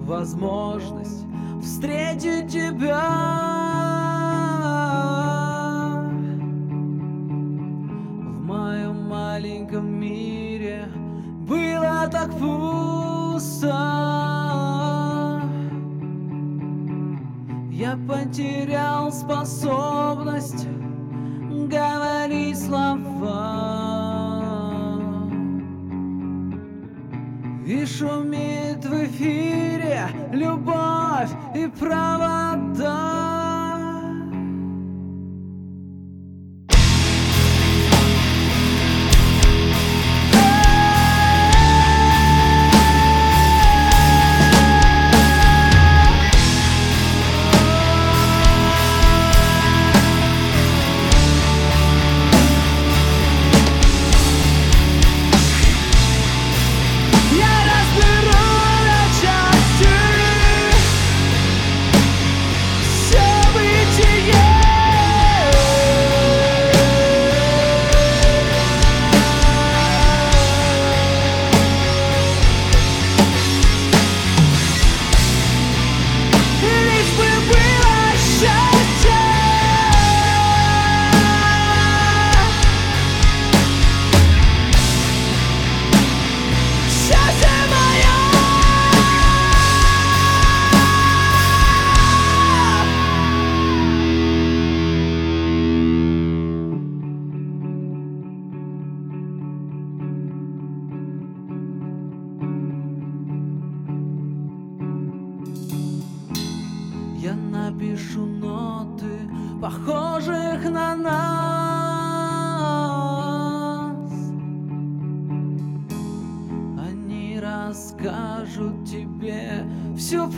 возможность встретить тебя. В моем маленьком мире было так пусто. Я потерял способность говорить слова. И шумит в эфире любовь и провода. Я напишу ноты, похожих на нас. Они расскажут тебе всю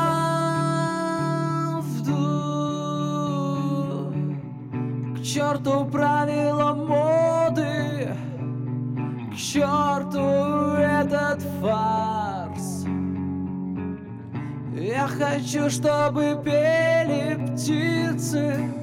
правду. К черту правила моды, к черту этот фарс. Я хочу, чтобы пели птицы,